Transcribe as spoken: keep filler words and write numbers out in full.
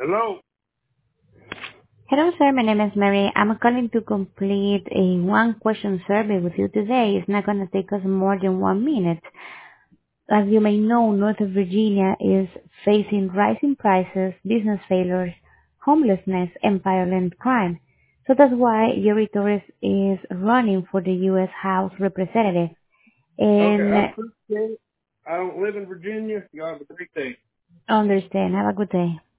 Hello. Hello, sir. My name is Mary. I'm calling to complete a one-question survey with you today. It's not going to take us more than one minute. As you may know, Northern Virginia is facing rising prices, business failures, homelessness, and violent crime. So that's why Yuri Torres is running for the U S House Representative. Okay, And I appreciate it. I don't live in Virginia. Y'all have a great day. understand. Have a good day.